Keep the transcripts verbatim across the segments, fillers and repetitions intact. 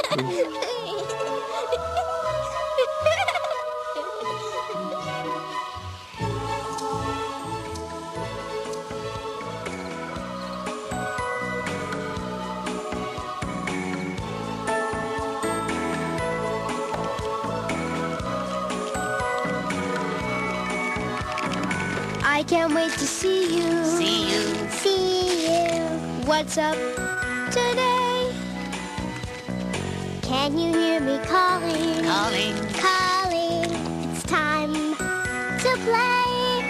I can't wait to see you. See you. See you. What's up today? Can you hear me calling? Calling. Calling. It's time to play.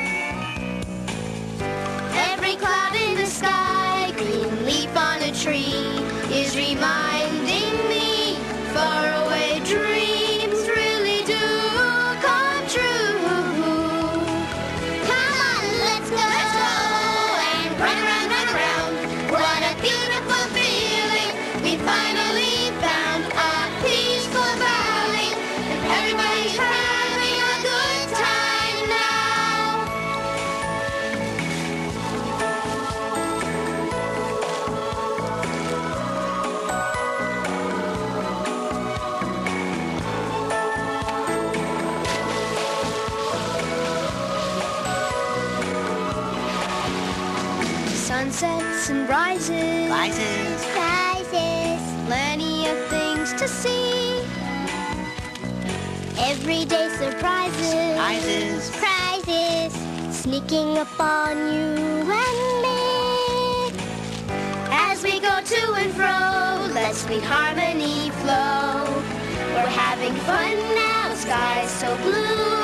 Every cloud in the sky, green leaf on a tree is reminding me faraway dreams really do come true. Come on, let's go. Let's go and run around, run around. What a beautiful feeling. We finally found a peaceful valley, and everybody's having a good time now. Sunsets and rises, Rises. rises, plenty of things to see. Everyday surprises, Surprises. prizes, sneaking up on you and me. As we go to and fro, let sweet harmony flow. We're having fun now, skies so blue.